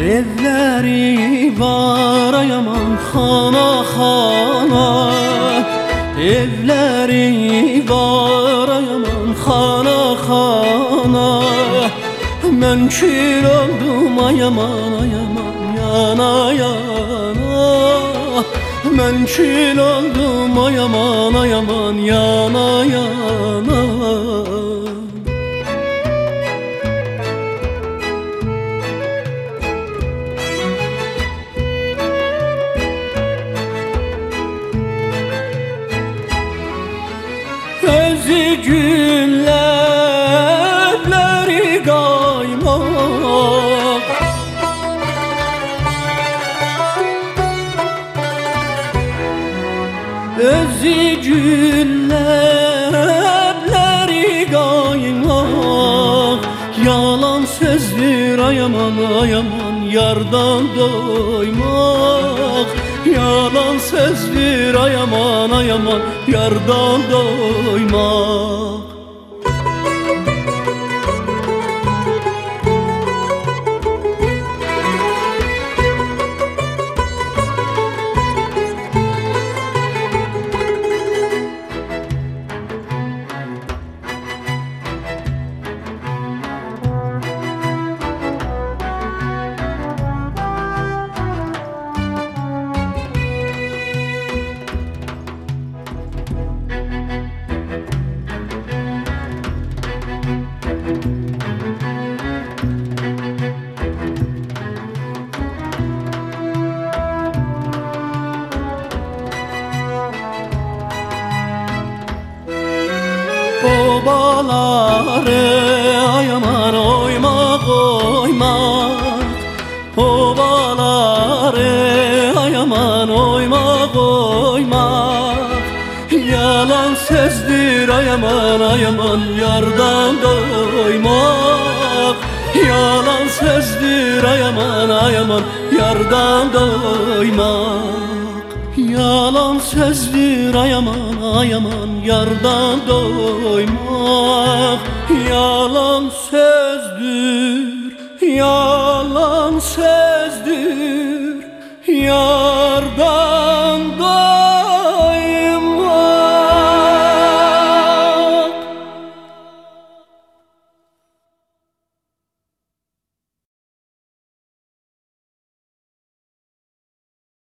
Evleri var ay aman xana xana, evleri var ay aman xana xana. Mən kül oldum ay aman ay aman yana yana. Mən kül oldum ay aman ay aman yana yana. Özü gülləbləri qaymaq, özü gülləbləri qaymaq. Yalan sözdür ay aman ay aman yardan doymaq. Yalan sözdür ay aman ay aman yardan doymaq. Obaları ay aman oymak oymak, obaları ay aman oymak oymak. Yalan sözdür ay aman ay aman yardan doymak. Yalan sözdür ay aman ay aman yardan doymak. Yalan sözdür ay aman ay aman yardan doymak.